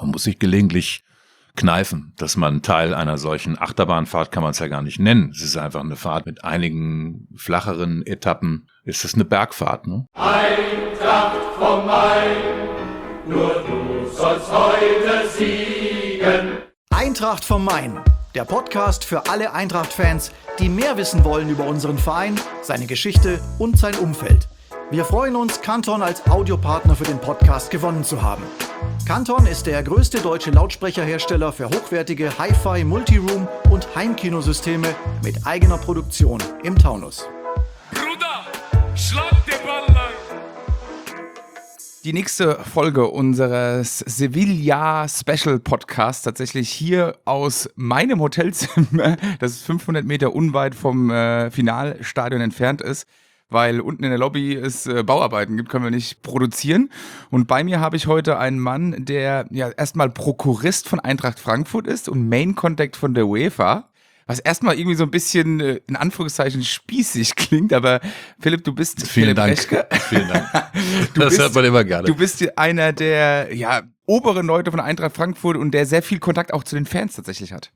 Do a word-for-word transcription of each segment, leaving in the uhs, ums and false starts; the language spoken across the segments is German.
Man muss sich gelegentlich kneifen, dass man Teil einer solchen Achterbahnfahrt, kann man es ja gar nicht nennen. Es ist einfach eine Fahrt mit einigen flacheren Etappen. Es ist eine Bergfahrt, ne? Eintracht vom Main, nur du sollst heute siegen. Eintracht vom Main, der Podcast für alle Eintracht-Fans, die mehr wissen wollen über unseren Verein, seine Geschichte und sein Umfeld. Wir freuen uns, Canton als Audiopartner für den Podcast gewonnen zu haben. Canton ist der größte deutsche Lautsprecherhersteller für hochwertige Hi-Fi, Multiroom und Heimkinosysteme mit eigener Produktion im Taunus. Bruder, schlag den Ball lang! Die nächste Folge unseres Sevilla Special Podcasts tatsächlich hier aus meinem Hotelzimmer, das fünfhundert Meter unweit vom äh, Finalstadion entfernt ist. Weil unten in der Lobby es äh, Bauarbeiten gibt, können wir nicht produzieren. Und bei mir habe ich heute einen Mann, der ja erstmal Prokurist von Eintracht Frankfurt ist und Main Contact von der UEFA. Was erstmal irgendwie so ein bisschen, äh, in Anführungszeichen, spießig klingt, aber Philipp, du bist Vielen Philipp Dank. Reschke. Vielen Dank. Du das bist, hört man immer gerne. Du bist einer der ja, oberen Leute von Eintracht Frankfurt und der sehr viel Kontakt auch zu den Fans tatsächlich hat.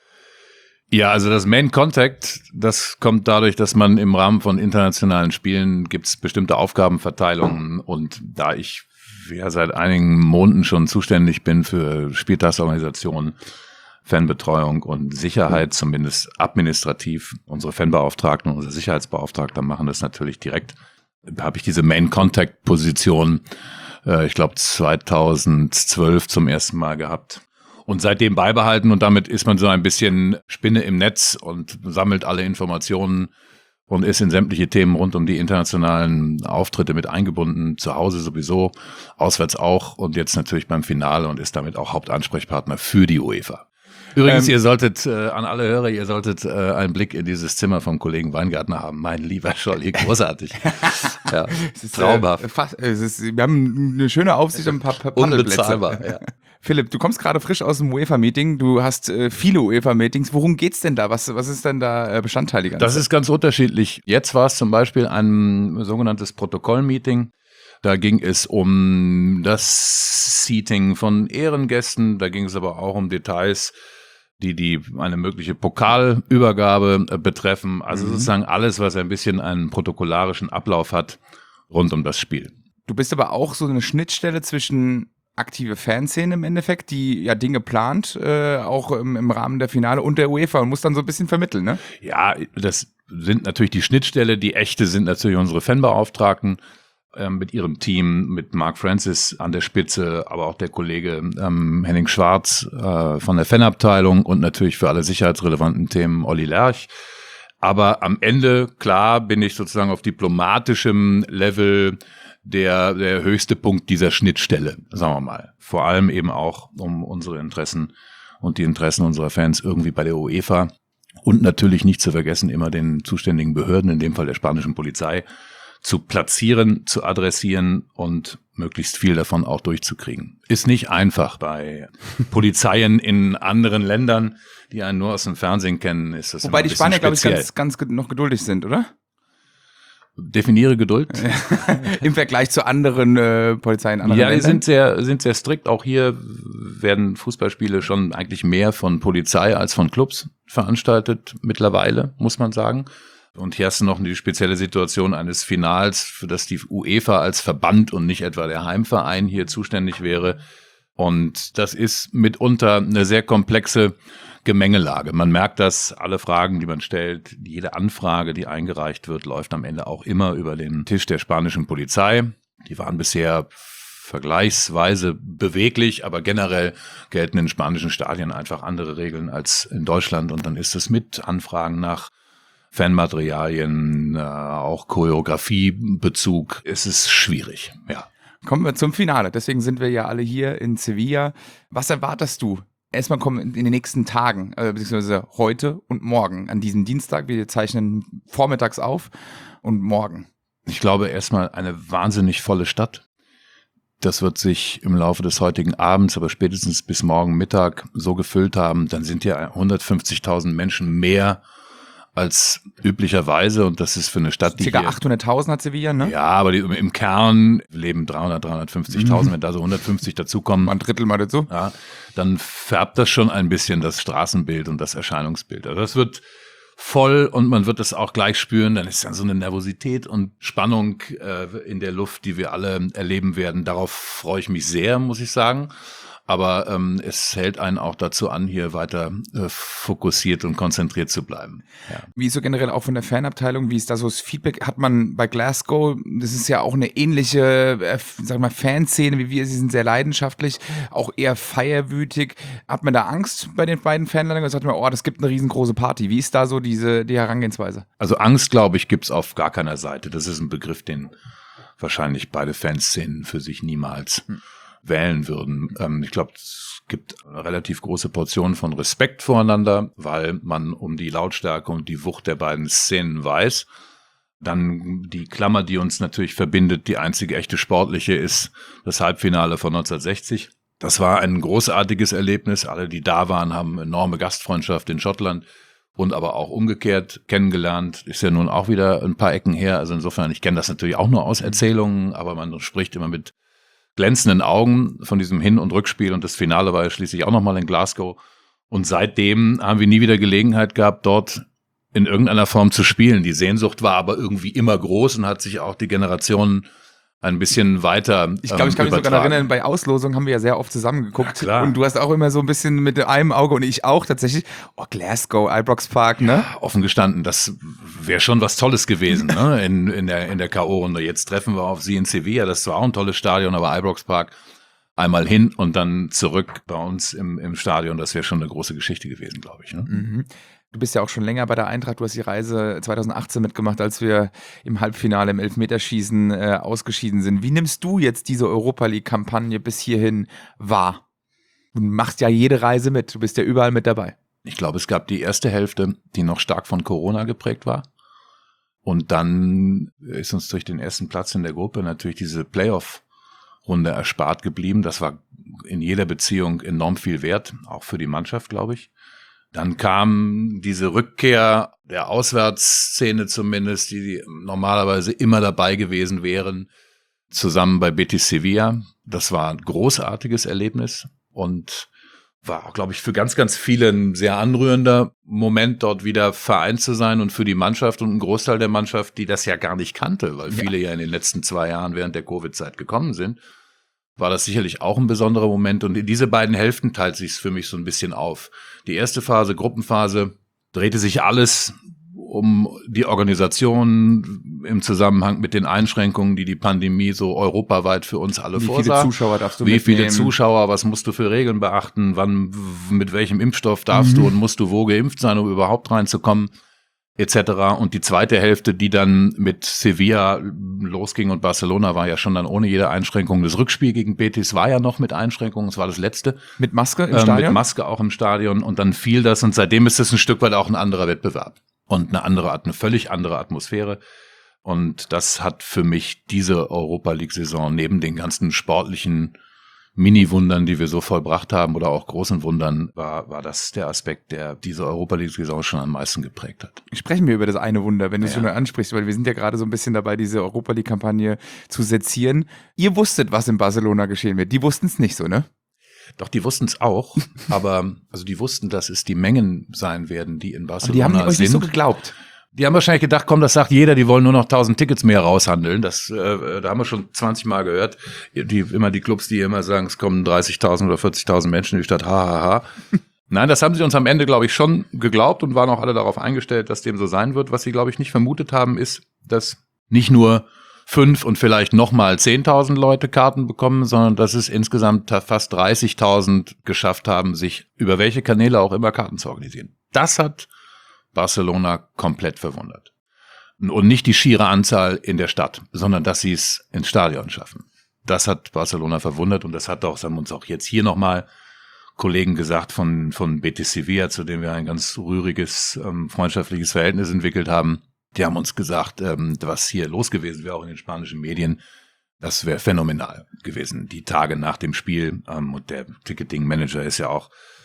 Ja, also das Main Contact, das kommt dadurch, dass man im Rahmen von internationalen Spielen gibt's bestimmte Aufgabenverteilungen und da ich ja seit einigen Monaten schon zuständig bin für Spieltagsorganisation, Fanbetreuung und Sicherheit, zumindest administrativ, unsere Fanbeauftragten und unsere Sicherheitsbeauftragten machen das natürlich direkt, da habe ich diese Main Contact Position, äh, ich glaube zweitausendzwölf zum ersten Mal gehabt. Und seitdem beibehalten und damit ist man so ein bisschen Spinne im Netz und sammelt alle Informationen und ist in sämtliche Themen rund um die internationalen Auftritte mit eingebunden, zu Hause sowieso, auswärts auch und jetzt natürlich beim Finale und ist damit auch Hauptansprechpartner für die UEFA. Übrigens, ähm, ihr solltet, äh, an alle Hörer, ihr solltet äh, einen Blick in dieses Zimmer vom Kollegen Weingartner haben. Mein lieber Scholli, großartig. Ja, es ist traumhaft. Äh, fast, es ist, wir haben eine schöne Aufsicht und ein paar, paar Paddelplätze. Unbezahlbar, ja. Philipp, du kommst gerade frisch aus dem UEFA-Meeting, du hast äh, viele UEFA-Meetings. Worum geht's denn da? Was, was ist denn da äh, Bestandteil? Das ist ganz unterschiedlich. Jetzt war es zum Beispiel ein sogenanntes Protokoll-Meeting. Da ging es um das Seating von Ehrengästen, da ging es aber auch um Details, die die eine mögliche Pokalübergabe äh, betreffen. Also mhm. sozusagen alles, was ein bisschen einen protokollarischen Ablauf hat rund um das Spiel. Du bist aber auch so eine Schnittstelle zwischen aktive Fanszene im Endeffekt, die ja Dinge plant, äh, auch im, im Rahmen der Finale und der UEFA und muss dann so ein bisschen vermitteln, ne? Ja, das sind natürlich die Schnittstelle, die echte sind natürlich unsere Fanbeauftragten äh, mit ihrem Team, mit Mark Francis an der Spitze, aber auch der Kollege ähm, Henning Schwarz äh, von der Fanabteilung und natürlich für alle sicherheitsrelevanten Themen Olli Lerch. Aber am Ende, klar, bin ich sozusagen auf diplomatischem Level der der höchste Punkt dieser Schnittstelle, sagen wir mal. Vor allem eben auch um unsere Interessen und die Interessen unserer Fans irgendwie bei der UEFA und natürlich nicht zu vergessen, immer den zuständigen Behörden, in dem Fall der spanischen Polizei, zu platzieren, zu adressieren und möglichst viel davon auch durchzukriegen. Ist nicht einfach bei Polizeien in anderen Ländern, die einen nur aus dem Fernsehen kennen, ist das Wobei die Spanier, glaube ich, speziell. ganz, ganz noch geduldig sind, oder? Definiere Geduld. Im Vergleich zu anderen äh, Polizeien in anderen Ja, die Ländern. sind sehr, sind sehr strikt. Auch hier werden Fußballspiele schon eigentlich mehr von Polizei als von Clubs veranstaltet mittlerweile, muss man sagen. Und hier hast du noch die spezielle Situation eines Finals, für das die UEFA als Verband und nicht etwa der Heimverein hier zuständig wäre. Und das ist mitunter eine sehr komplexe Gemengelage. Man merkt das, alle Fragen, die man stellt, jede Anfrage, die eingereicht wird, läuft am Ende auch immer über den Tisch der spanischen Polizei. Die waren bisher vergleichsweise beweglich, aber generell gelten in spanischen Stadien einfach andere Regeln als in Deutschland. Und dann ist es mit Anfragen nach Fanmaterialien, äh, auch Choreografiebezug, ist es schwierig, ja. Kommen wir zum Finale. Deswegen sind wir ja alle hier in Sevilla. Was erwartest du? Erstmal kommen in den nächsten Tagen, äh, beziehungsweise heute und morgen, an diesem Dienstag. Wir zeichnen vormittags auf und morgen. Ich glaube erstmal eine wahnsinnig volle Stadt. Das wird sich im Laufe des heutigen Abends, aber spätestens bis morgen Mittag so gefüllt haben. Dann sind ja hundertfünfzigtausend Menschen mehr als üblicherweise und das ist für eine Stadt, die Circa hier, achthunderttausend hat Sevilla, ne? Ja, aber die, im Kern leben dreihundert, dreihundertfünfzigtausend, mhm. wenn da so hundertfünfzig dazukommen. Ein Drittel mal dazu. Ja, dann färbt das schon ein bisschen das Straßenbild und das Erscheinungsbild. Also das wird voll und man wird es auch gleich spüren. Dann ist dann so eine Nervosität und Spannung äh, in der Luft, die wir alle erleben werden. Darauf freue ich mich sehr, muss ich sagen. Aber ähm, es hält einen auch dazu an, hier weiter äh, fokussiert und konzentriert zu bleiben. Ja. Wie ist so generell auch von der Fanabteilung, wie ist da so das Feedback? Hat man bei Glasgow, das ist ja auch eine ähnliche, äh, sag mal, Fanszene wie wir, sie sind sehr leidenschaftlich, auch eher feierwütig. Hat man da Angst bei den beiden Fanländern? Oder sagt man, oh, das gibt eine riesengroße Party. Wie ist da so diese die Herangehensweise? Also Angst, glaube ich, gibt's auf gar keiner Seite. Das ist ein Begriff, den wahrscheinlich beide Fanszenen für sich niemals hm. wählen würden. Ähm, ich glaube, es gibt eine relativ große Portion von Respekt voreinander, weil man um die Lautstärke und die Wucht der beiden Szenen weiß. Dann die Klammer, die uns natürlich verbindet, die einzige echte sportliche, ist das Halbfinale von neunzehnhundertsechzig. Das war ein großartiges Erlebnis. Alle, die da waren, haben enorme Gastfreundschaft in Schottland und aber auch umgekehrt kennengelernt. Ist ja nun auch wieder ein paar Ecken her. Also insofern, ich kenne das natürlich auch nur aus Erzählungen, aber man spricht immer mit glänzenden Augen von diesem Hin- und Rückspiel und das Finale war ja schließlich auch nochmal in Glasgow. Und seitdem haben wir nie wieder Gelegenheit gehabt, dort in irgendeiner Form zu spielen. Die Sehnsucht war aber irgendwie immer groß und hat sich auch die Generationen ein bisschen weiter Ich glaube, ich kann mich sogar erinnern, bei Auslosungen haben wir ja sehr oft zusammengeguckt. Ja, klar. Und du hast auch immer so ein bisschen mit einem Auge und ich auch tatsächlich, oh, Glasgow, Ibrox Park, ne? Ja, offen gestanden, das wäre schon was Tolles gewesen, ne? In, in der, in der K O-Runde. Jetzt treffen wir auf sie in Sevilla, das war auch ein tolles Stadion, aber Ibrox Park einmal hin und dann zurück bei uns im, im Stadion, das wäre schon eine große Geschichte gewesen, glaube ich. Ne? Mhm. Du bist ja auch schon länger bei der Eintracht, du hast die Reise zweitausendachtzehn mitgemacht, als wir im Halbfinale im Elfmeterschießen äh, ausgeschieden sind. Wie nimmst du jetzt diese Europa-League-Kampagne bis hierhin wahr? Du machst ja jede Reise mit, du bist ja überall mit dabei. Ich glaube, es gab die erste Hälfte, die noch stark von Corona geprägt war. Und dann ist uns durch den ersten Platz in der Gruppe natürlich diese Playoff-Runde erspart geblieben. Das war in jeder Beziehung enorm viel wert, auch für die Mannschaft, glaube ich. Dann kam diese Rückkehr der Auswärtsszene zumindest, die normalerweise immer dabei gewesen wären, zusammen bei Betis Sevilla. Das war ein großartiges Erlebnis und war auch, glaube ich, für ganz, ganz viele ein sehr anrührender Moment, dort wieder vereint zu sein und für die Mannschaft und einen Großteil der Mannschaft, die das ja gar nicht kannte, weil viele ja, ja in den letzten zwei Jahren während der Covid-Zeit gekommen sind, war das sicherlich auch ein besonderer Moment. Und in diese beiden Hälften teilt sich es für mich so ein bisschen auf. Die erste Phase, Gruppenphase, drehte sich alles um die Organisation im Zusammenhang mit den Einschränkungen, die die Pandemie so europaweit für uns alle vorsah. Wie viele Zuschauer darfst du Wie mitnehmen? viele Zuschauer, was musst du für Regeln beachten, wann, mit welchem Impfstoff darfst mhm. du und musst du wo geimpft sein, um überhaupt reinzukommen, et cetera. Und die zweite Hälfte, die dann mit Sevilla losging und Barcelona war ja schon dann ohne jede Einschränkung. Das Rückspiel gegen Betis war ja noch mit Einschränkungen, es war das letzte. Mit Maske im ähm, Stadion? Mit Maske auch im Stadion und dann fiel das und seitdem ist es ein Stück weit auch ein anderer Wettbewerb und eine andere, eine völlig andere Atmosphäre. Und das hat für mich diese Europa-League-Saison neben den ganzen sportlichen Mini-Wundern, die wir so vollbracht haben oder auch großen Wundern, war, war das der Aspekt, der diese Europa-League-Saison schon am meisten geprägt hat. Sprechen wir über das eine Wunder, wenn du es Ja. schon mal ansprichst, weil wir sind ja gerade so ein bisschen dabei, diese Europa-League-Kampagne zu sezieren. Ihr wusstet, was in Barcelona geschehen wird. Die wussten es nicht so, ne? Doch, die wussten es auch, aber also die wussten, dass es die Mengen sein werden, die in Aber Barcelona die haben euch sind. nicht so geglaubt. Die haben wahrscheinlich gedacht, komm, das sagt jeder, die wollen nur noch tausend Tickets mehr raushandeln. Das, äh, da haben wir schon zwanzig Mal gehört. Die, immer die Clubs, die immer sagen, es kommen dreißigtausend oder vierzigtausend Menschen in die Stadt, ha, ha, ha. Nein, das haben sie uns am Ende, glaube ich, schon geglaubt und waren auch alle darauf eingestellt, dass dem so sein wird. Was sie, glaube ich, nicht vermutet haben, ist, dass nicht nur fünf und vielleicht nochmal zehntausend Leute Karten bekommen, sondern dass es insgesamt fast dreißigtausend geschafft haben, sich über welche Kanäle auch immer Karten zu organisieren. Das hat Barcelona komplett verwundert. Und nicht die schiere Anzahl in der Stadt, sondern dass sie es ins Stadion schaffen. Das hat Barcelona verwundert und das hat auch, das haben uns auch jetzt hier nochmal Kollegen gesagt von, von Betis Sevilla, zu dem wir ein ganz rühriges, ähm, freundschaftliches Verhältnis entwickelt haben. Die haben uns gesagt, ähm, was hier los gewesen wäre, auch in den spanischen Medien, das wäre phänomenal gewesen, die Tage nach dem Spiel. Ähm, und der Ticketing-Manager ist ja auch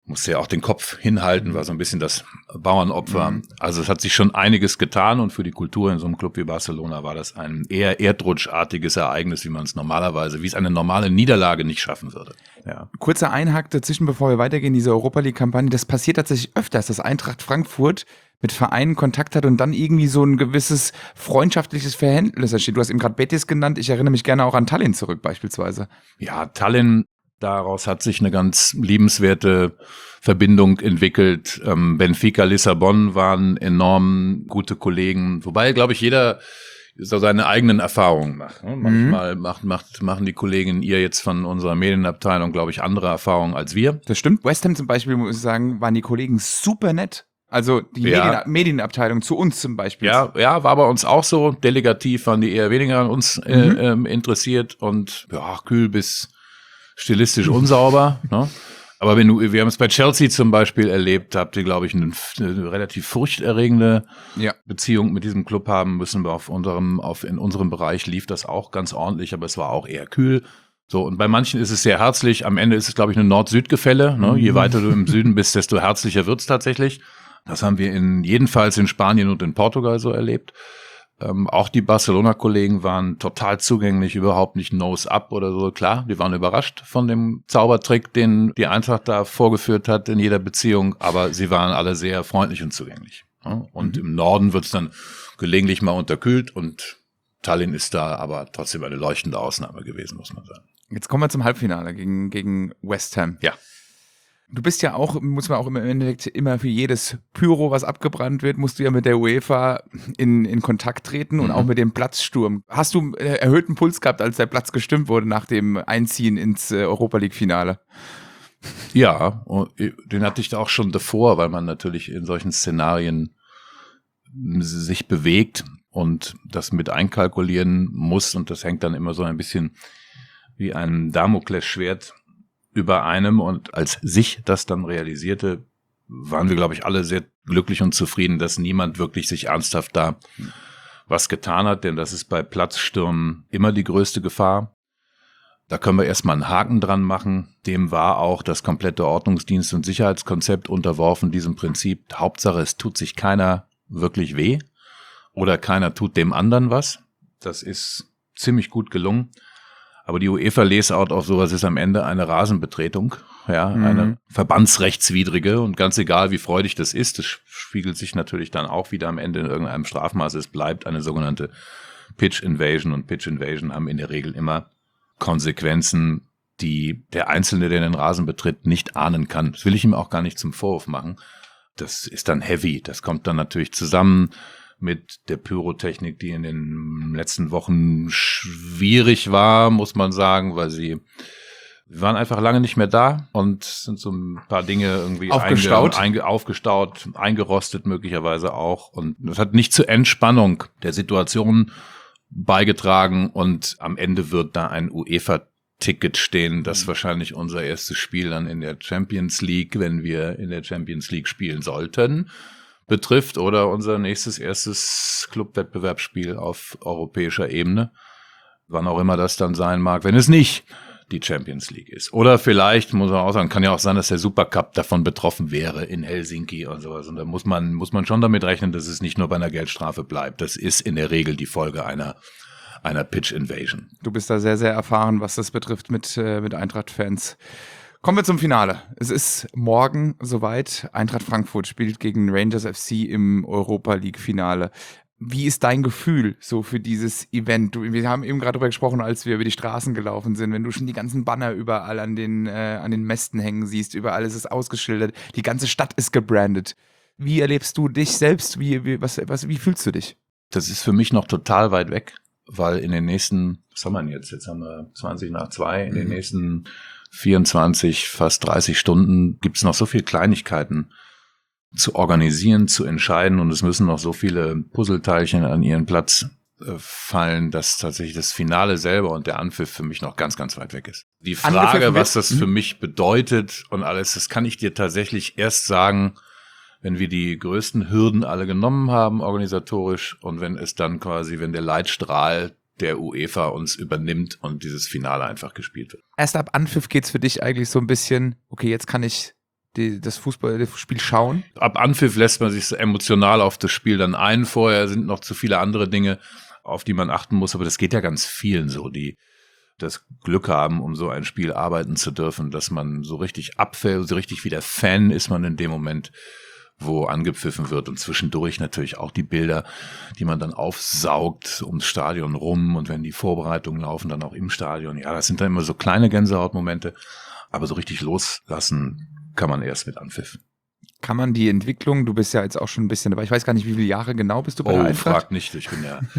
musste ja auch den Kopf hinhalten, war so ein bisschen das Bauernopfer. Mhm. Also es hat sich schon einiges getan und für die Kultur in so einem Club wie Barcelona war das ein eher erdrutschartiges Ereignis, wie man es normalerweise, wie es eine normale Niederlage nicht schaffen würde. Ja. Kurzer Einhack dazwischen, bevor wir weitergehen, diese Europa League-Kampagne, das passiert tatsächlich öfters, dass Eintracht Frankfurt mit Vereinen Kontakt hat und dann irgendwie so ein gewisses freundschaftliches Verhältnis entsteht. Du hast eben gerade Betis genannt, ich erinnere mich gerne auch an Tallinn zurück beispielsweise. Ja, Tallinn, daraus hat sich eine ganz liebenswerte Verbindung entwickelt. Ähm, Benfica, Lissabon waren enorm gute Kollegen, wobei, glaube ich, jeder so seine eigenen Erfahrungen macht. Ne? Manchmal mhm. macht, macht, machen die Kollegen ihr jetzt von unserer Medienabteilung, glaube ich, andere Erfahrungen als wir. Das stimmt. West Ham zum Beispiel, muss ich sagen, waren die Kollegen super nett. Also die ja. Medien, Medienabteilung zu uns zum Beispiel. Ja, ja, war bei uns auch so. Delegativ waren die eher weniger an uns äh, mhm. ähm, interessiert und ja, kühl bis stilistisch unsauber. Ne? Aber wenn du, wir haben es bei Chelsea zum Beispiel erlebt, habt ihr, glaube ich, eine, eine relativ furchterregende ja. Beziehung mit diesem Club haben müssen. Wir auf unserem, auf in unserem Bereich lief das auch ganz ordentlich, aber es war auch eher kühl. So, und bei manchen ist es sehr herzlich. Am Ende ist es, glaube ich, eine Nord-Süd-Gefälle. Ne? Mhm. Je weiter du im Süden bist, desto herzlicher wird's tatsächlich. Das haben wir in jedenfalls in Spanien und in Portugal so erlebt. Ähm, auch die Barcelona-Kollegen waren total zugänglich, überhaupt nicht Nose-up oder so. Klar, die waren überrascht von dem Zaubertrick, den die Eintracht da vorgeführt hat in jeder Beziehung, aber sie waren alle sehr freundlich und zugänglich. Ja? Und mhm. im Norden wird's dann gelegentlich mal unterkühlt und Tallinn ist da aber trotzdem eine leuchtende Ausnahme gewesen, muss man sagen. Jetzt kommen wir zum Halbfinale gegen, gegen West Ham. Ja. Du bist ja auch, muss man auch im Endeffekt immer für jedes Pyro, was abgebrannt wird, musst du ja mit der UEFA in, in Kontakt treten und mhm. auch mit dem Platzsturm. Hast du erhöhten Puls gehabt, als der Platz gestimmt wurde nach dem Einziehen ins Europa-League-Finale? Ja, den hatte ich auch schon davor, weil man natürlich in solchen Szenarien sich bewegt und das mit einkalkulieren muss und das hängt dann immer so ein bisschen wie ein Damoklesschwert über einem und als sich das dann realisierte, waren wir, glaube ich, alle sehr glücklich und zufrieden, dass niemand wirklich sich ernsthaft da was getan hat, denn das ist bei Platzstürmen immer die größte Gefahr. Da können wir erstmal einen Haken dran machen. Dem war auch das komplette Ordnungsdienst- und Sicherheitskonzept unterworfen, diesem Prinzip. Hauptsache, es tut sich keiner wirklich weh oder keiner tut dem anderen was. Das ist ziemlich gut gelungen. Aber die UEFA-Layout auf sowas ist am Ende eine Rasenbetretung, ja, mhm. eine verbandsrechtswidrige und ganz egal, wie freudig das ist, das spiegelt sich natürlich dann auch wieder am Ende in irgendeinem Strafmaß. Es bleibt eine sogenannte Pitch Invasion und Pitch Invasion haben in der Regel immer Konsequenzen, die der Einzelne, der den Rasen betritt, nicht ahnen kann. Das will ich ihm auch gar nicht zum Vorwurf machen. Das ist dann heavy, das kommt dann natürlich zusammen mit der Pyrotechnik, die in den letzten Wochen schwierig war, muss man sagen, weil sie wir waren einfach lange nicht mehr da und sind so ein paar Dinge irgendwie aufgestaut, einge, einge, aufgestaut, eingerostet möglicherweise auch und das hat nicht zur Entspannung der Situation beigetragen und am Ende wird da ein UEFA-Ticket stehen, das mhm. wahrscheinlich unser erstes Spiel dann in der Champions League, wenn wir in der Champions League spielen sollten, betrifft oder unser nächstes erstes Clubwettbewerbsspiel auf europäischer Ebene, wann auch immer das dann sein mag, wenn es nicht die Champions League ist. Oder vielleicht, muss man auch sagen, kann ja auch sein, dass der Supercup davon betroffen wäre in Helsinki und sowas. Und da muss man, muss man schon damit rechnen, dass es nicht nur bei einer Geldstrafe bleibt. Das ist in der Regel die Folge einer, einer Pitch Invasion. Du bist da sehr, sehr erfahren, was das betrifft mit, äh, mit Eintracht-Fans. Kommen wir zum Finale. Es ist morgen soweit. Eintracht Frankfurt spielt gegen Rangers F C im Europa-League-Finale. Wie ist dein Gefühl so für dieses Event? Du, wir haben eben gerade darüber gesprochen, als wir über die Straßen gelaufen sind. Wenn du schon die ganzen Banner überall an den, äh, an den Mästen hängen siehst, überall ist es ausgeschildert, die ganze Stadt ist gebrandet. Wie erlebst du dich selbst? Wie, wie, was, was, wie fühlst du dich? Das ist für mich noch total weit weg, weil in den nächsten, was haben wir jetzt? Jetzt haben wir zwanzig nach zwei, in mhm. den nächsten vierundzwanzig, fast dreißig Stunden gibt es noch so viele Kleinigkeiten zu organisieren, zu entscheiden und es müssen noch so viele Puzzleteilchen an ihren Platz äh, fallen, dass tatsächlich das Finale selber und der Anpfiff für mich noch ganz, ganz weit weg ist. Die Frage, was das für mich bedeutet und alles, das kann ich dir tatsächlich erst sagen, wenn wir die größten Hürden alle genommen haben, organisatorisch und wenn es dann quasi, wenn der Leitstrahl der UEFA uns übernimmt und dieses Finale einfach gespielt wird. Erst ab Anpfiff geht's für dich eigentlich so ein bisschen, okay, jetzt kann ich die, das Fußballspiel schauen? Ab Anpfiff lässt man sich so emotional auf das Spiel dann ein. Vorher sind noch zu viele andere Dinge, auf die man achten muss. Aber das geht ja ganz vielen so, die das Glück haben, um so ein Spiel arbeiten zu dürfen, dass man so richtig abfällt, so richtig wie der Fan ist man in dem Moment, wo angepfiffen wird, und zwischendurch natürlich auch die Bilder, die man dann aufsaugt ums Stadion rum, und wenn die Vorbereitungen laufen, dann auch im Stadion. Ja, das sind dann immer so kleine Gänsehautmomente, aber so richtig loslassen kann man erst mit Anpfiff. Kann man die Entwicklung, du bist ja jetzt auch schon ein bisschen dabei, ich weiß gar nicht, wie viele Jahre genau bist du bei oh, der Eintracht? Oh, frag nicht, ich bin ja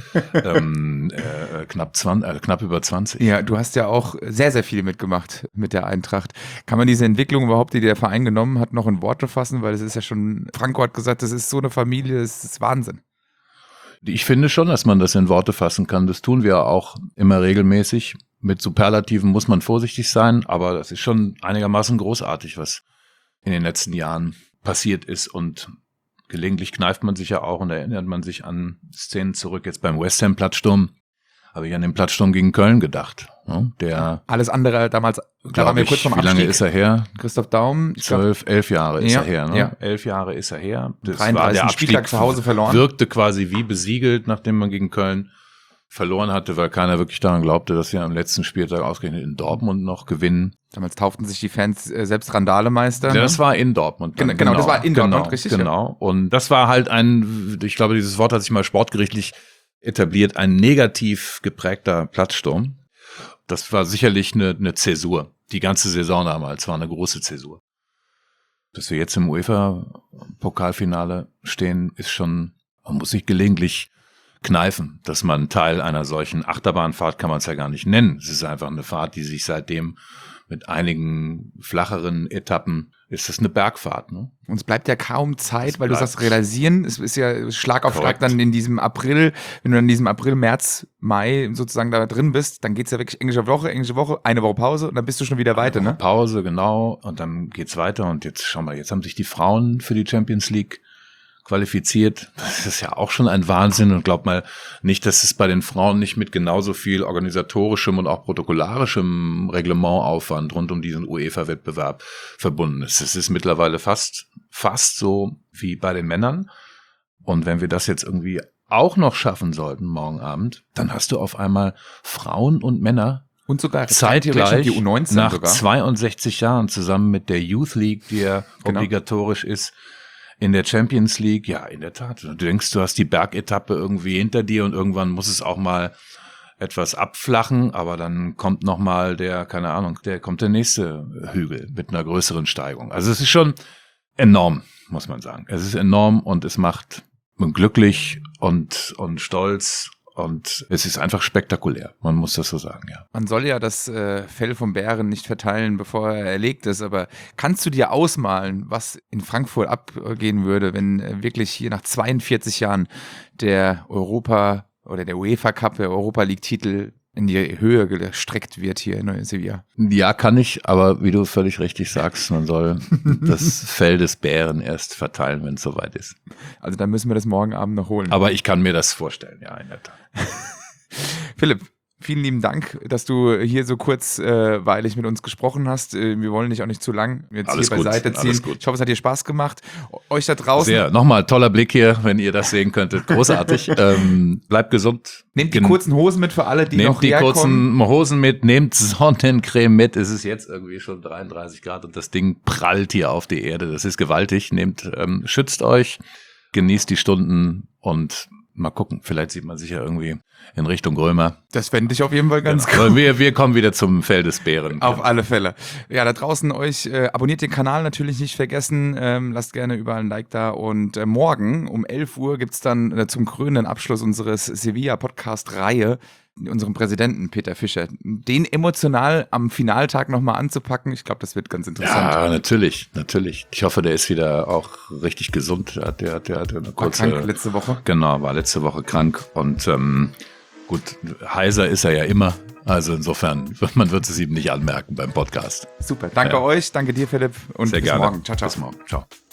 ähm, äh, knapp, zwanzig, äh, knapp über zwanzig. Ja, du hast ja auch sehr, sehr viel mitgemacht mit der Eintracht. Kann man diese Entwicklung überhaupt, die der Verein genommen hat, noch in Worte fassen? Weil es ist ja schon, Franco hat gesagt, das ist so eine Familie, das ist Wahnsinn. Ich finde schon, dass man das in Worte fassen kann. Das tun wir auch immer regelmäßig. Mit Superlativen muss man vorsichtig sein, aber das ist schon einigermaßen großartig, was in den letzten Jahren passiert ist, und gelegentlich kneift man sich ja auch und erinnert man sich an Szenen zurück. Jetzt beim West Ham Plattsturm habe ich an den Plattsturm gegen Köln gedacht. Der Alles andere damals, da waren wir kurz vom Wie Abstieg. lange ist er her? Christoph Daum. Zwölf, elf Jahre ist ja, er her. Ne? Ja. Elf Jahre ist er her. Das dreiunddreißig war der Abstieg, Spieltag zu Hause verloren. Wirkte quasi wie besiegelt, nachdem man gegen Köln verloren hatte, weil keiner wirklich daran glaubte, dass wir am letzten Spieltag ausgerechnet in Dortmund noch gewinnen. Damals tauften sich die Fans äh, selbst Randalemeister. Ja, ne? das war in Dortmund. Genau, genau, das war in Dortmund, genau, richtig. Genau. Ja. Und das war halt ein, ich glaube, dieses Wort hat sich mal sportgerichtlich etabliert, ein negativ geprägter Platzsturm. Das war sicherlich eine, eine Zäsur. Die ganze Saison damals war eine große Zäsur. Dass wir jetzt im UEFA-Pokalfinale stehen, ist schon, man muss sich gelegentlich kneifen, dass man Teil einer solchen Achterbahnfahrt, kann man es ja gar nicht nennen. Es ist einfach eine Fahrt, die sich seitdem mit einigen flacheren Etappen, ist das eine Bergfahrt. Ne? Uns bleibt ja kaum Zeit, Es weil du bleibt- sagst, realisieren, es ist ja Schlag auf Schlag Korrekt. dann in diesem April, wenn du dann in diesem April, März, Mai sozusagen da drin bist, dann geht's ja wirklich englische Woche, englische Woche, eine Woche Pause und dann bist du schon wieder weiter, ne? Pause, genau, und dann geht's weiter, und jetzt schau mal, jetzt haben sich die Frauen für die Champions League qualifiziert. Das ist ja auch schon ein Wahnsinn, und glaub mal nicht, dass es bei den Frauen nicht mit genauso viel organisatorischem und auch protokollarischem Reglementaufwand rund um diesen UEFA-Wettbewerb verbunden ist. Es ist mittlerweile fast, fast so wie bei den Männern. Und wenn wir das jetzt irgendwie auch noch schaffen sollten morgen Abend, dann hast du auf einmal Frauen und Männer Und sogar zeitgleich die U neunzehn nach sogar. zweiundsechzig Jahren zusammen mit der Youth League, die ja Genau. obligatorisch ist, in der Champions League. Ja, in der Tat. Du denkst, du hast die Bergetappe irgendwie hinter dir, und irgendwann muss es auch mal etwas abflachen, aber dann kommt noch mal der, keine Ahnung, der kommt der nächste Hügel mit einer größeren Steigung. Also es ist schon enorm, muss man sagen. Es ist enorm, und es macht glücklich und und stolz. Und es ist einfach spektakulär, man muss das so sagen, ja. Man soll ja das äh, Fell vom Bären nicht verteilen, bevor er erlegt ist, aber kannst du dir ausmalen, was in Frankfurt abgehen würde, wenn äh, wirklich hier nach zweiundvierzig Jahren der Europa oder der UEFA Cup, der Europa League Titel in die Höhe gestreckt wird hier in Sevilla? Ja, kann ich, aber wie du völlig richtig sagst, man soll das Fell des Bären erst verteilen, wenn es soweit ist. Also dann müssen wir das morgen Abend noch holen. Aber ich kann mir das vorstellen, ja, in der Tat. Philipp, vielen lieben Dank, dass du hier so kurzweilig mit uns gesprochen hast. Äh, Wir wollen dich auch nicht zu lang jetzt Alles hier gut, beiseite ziehen. alles gut. Ich hoffe, es hat dir Spaß gemacht. Euch da draußen, Sehr, nochmal toller Blick hier, wenn ihr das sehen könntet. Großartig. ähm, bleibt gesund. nehmt die Gen- kurzen Hosen mit für alle, die Nehmt noch die herkommen. kurzen Hosen mit, nehmt Sonnencreme mit. Es ist jetzt irgendwie schon dreiunddreißig Grad und das Ding prallt hier auf die Erde. Das ist gewaltig. Nehmt, ähm, schützt euch, genießt die Stunden und mal gucken. Vielleicht sieht man sich ja irgendwie in Richtung Römer. Das fände ich auf jeden Fall ganz Genau. cool. Aber wir, wir kommen wieder zum Feld des Bären. Auf alle Fälle. Ja, da draußen euch, äh, abonniert den Kanal natürlich nicht vergessen, ähm, lasst gerne überall ein Like da und äh, morgen um elf Uhr gibt's dann äh, zum krönenden Abschluss unseres Sevilla-Podcast-Reihe unseren Präsidenten Peter Fischer. Den emotional am Finaltag nochmal anzupacken, ich glaube, das wird ganz interessant. Ja, natürlich, natürlich. Ich hoffe, der ist wieder auch richtig gesund. Der hat, der hat, der hat eine War kurze, krank letzte Woche. Genau, war letzte Woche krank und ähm, gut, heiser ist er ja immer. Also insofern, man wird es ihm nicht anmerken beim Podcast. Super, danke Ja. euch, danke dir Philipp und Sehr bis gerne. morgen. Ciao, ciao. Bis morgen. Ciao.